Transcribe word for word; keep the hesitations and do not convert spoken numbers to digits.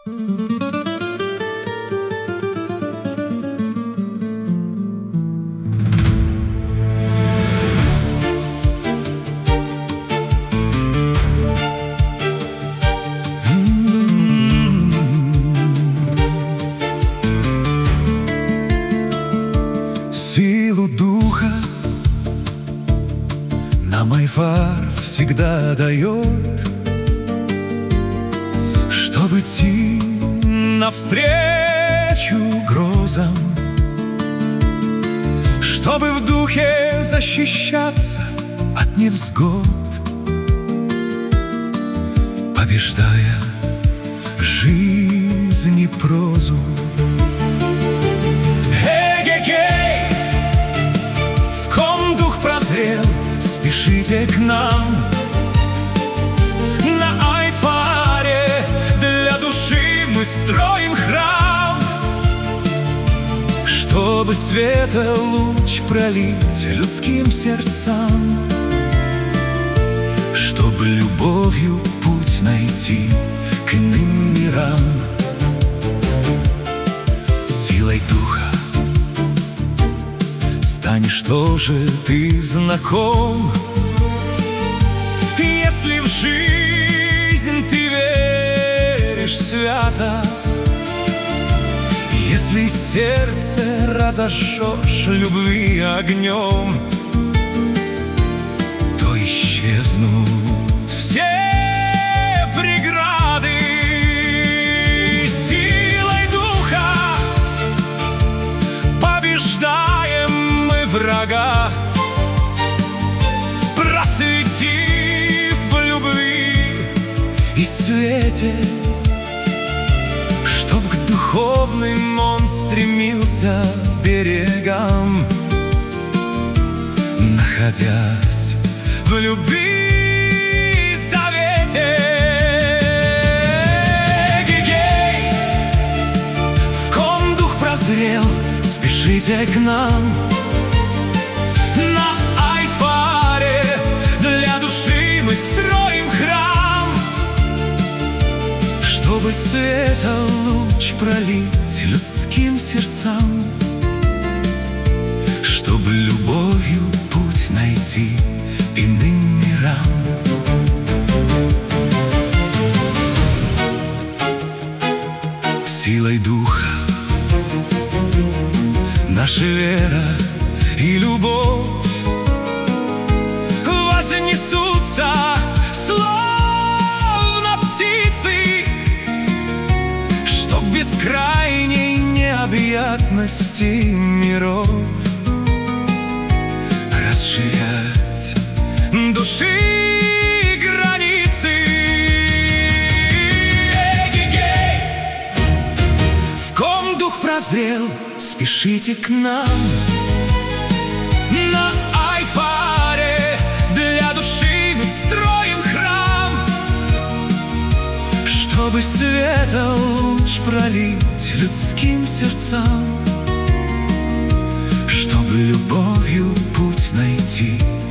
Силу духа нам Айфар всегда дает, чтобы идти навстречу грозам, чтобы в духе защищаться от невзгод, побеждая жизнь и прозу. Спешите к нам на Айфаре, для души мы строим храм, чтобы света луч пролить людским сердцам, чтобы любовью путь найти к иным мирам. Силой духа станешь тоже ты знаком, если в жизнь ты веришь свято, если сердце разожжешь любви огнем, то исчезнут все преграды. Силой духа побеждаем мы врага, просветив в любви и свете, чтоб к духовным он стремился берегам, находясь в любви завете. Эгегей, в ком дух прозрел, спешите к нам на Айфаре, для души мы строим храм, чтобы света луч пролить людским сердцам, чтобы любовью путь найти иным мирам. Силой духа наша вера и любовь вознесутся, словно птицы, что в бескрайней необъятности миров расширять души границы. Эгегей, в ком дух прозрел, спешите к нам на Айфаре, для души мы строим храм, чтобы света луч пролить людским сердцам, чтобы любовью путь найти